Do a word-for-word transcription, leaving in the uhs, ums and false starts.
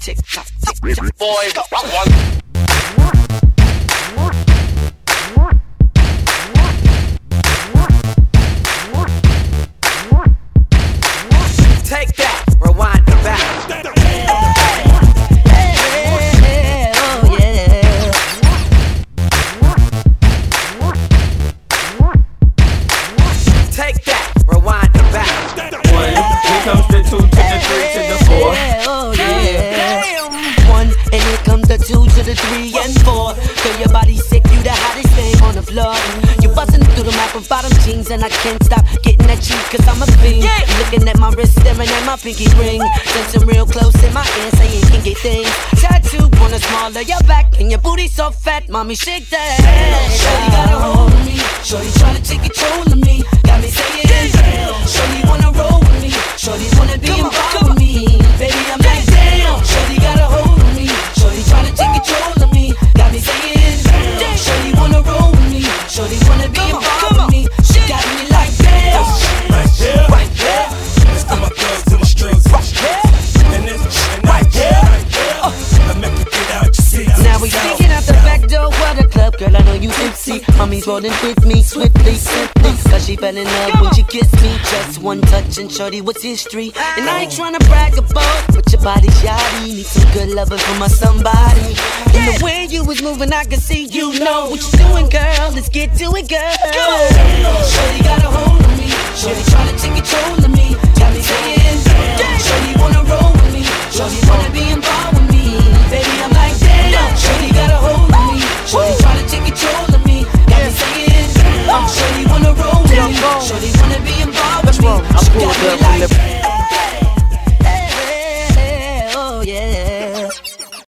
tick tock, tick tock. Boy, one. Take that, rewind it back. Hey, oh yeah. Take that, rewind it back. One, here comes the two to the three to the four. Oh yeah. One, and here comes the two to the three and four. Feel your body sick, you the hottest thing on the floor. You bustin' through the map of bottom jeans, and I can't stop getting at you, cause I'm a fiend. Yeah. Looking at my wrist, staring at my pinky ring. Dancing real close in my ear, saying kinky things. Tattoo on the small of your back, and your booty so fat, mommy shake that. Shorty got a hold of me, shorty tryna take control of me. Got me saying, shorty wanna roll with me, shorty wanna be involved with me. Baby, I'm like, damn, shorty got a hold of me, shorty tryna take control of me. Got me saying, shorty wanna roll with me, shorty wanna be involved with me. She got me like, damn. Right there, right there. Let's get my girls to the streets. Right there, and this, and right there. I make you get out your seat. Now we sneaking out the back door of the club, girl. I know you tipsy. Mommy's rolling with me swiftly, swiftly. Cause she fell in love when she kissed me. Just one touch and shorty was history. And I ain't tryna brag about, but your body's yachty. Need some good loving from my somebody. And the way you was moving, I can see you know what you doing, girl. Let's get to it, girl. Shorty got a hold of me. Shorty tryna take control of me. Got me saying, shorty wanna roll with me. Shorty wanna